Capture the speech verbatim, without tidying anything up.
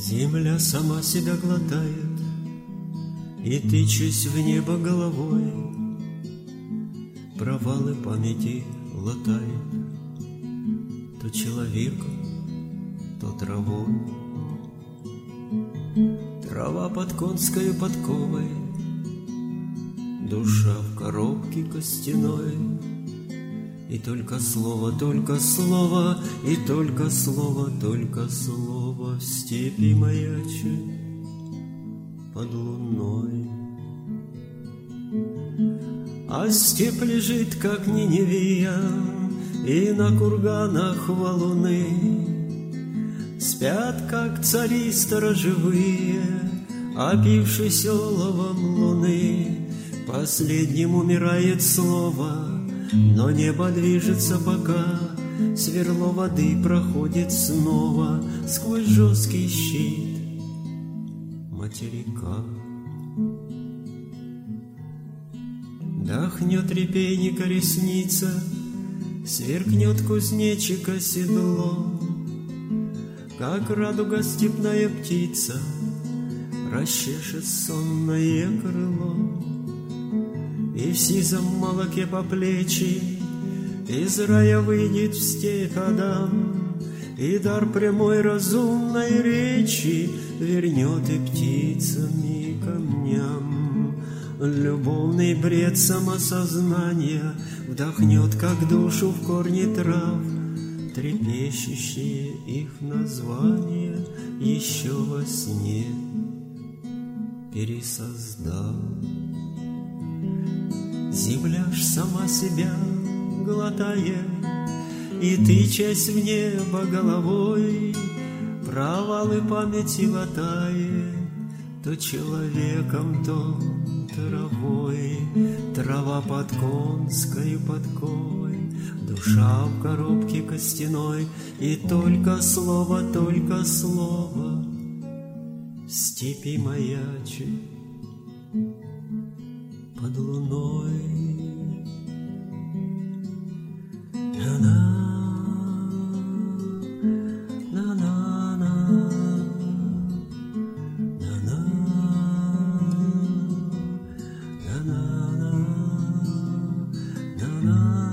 Земля сама себя глотает, и, тычась в небо головой, провалы памяти латает. То человеком, то травой. Трава под конской подковой, душа в коробке костяной. И только слово, только слово, и только слово, только слово в степи маячит под луной. А степь лежит, как Ниневия, и на курганах валуны спят, как цари сторожевые, опившись оловом луны. Последним умирает слово, но небо движется пока, сверло воды проходит снова сквозь жесткий щит материка. Дохнет репейника ресница, сверкнет кузнечика седло, как радуга степная птица расчешет сонное крыло. И в сизом молоке по плечи из рая выйдет в степь Адам, и дар прямой разумной речи вернет и птицам, и камням. Любовный бред самосознания вдохнет, как душу в корни трав, трепещущие их названия еще во сне пересоздал. Земля ж сама себя глотает, и, тычась в небо головой, провалы памяти латает. То человеком, то травой. Трава под конской подковой, душа в коробке костяной. И только слово, только слово в степи маячит под луной. Na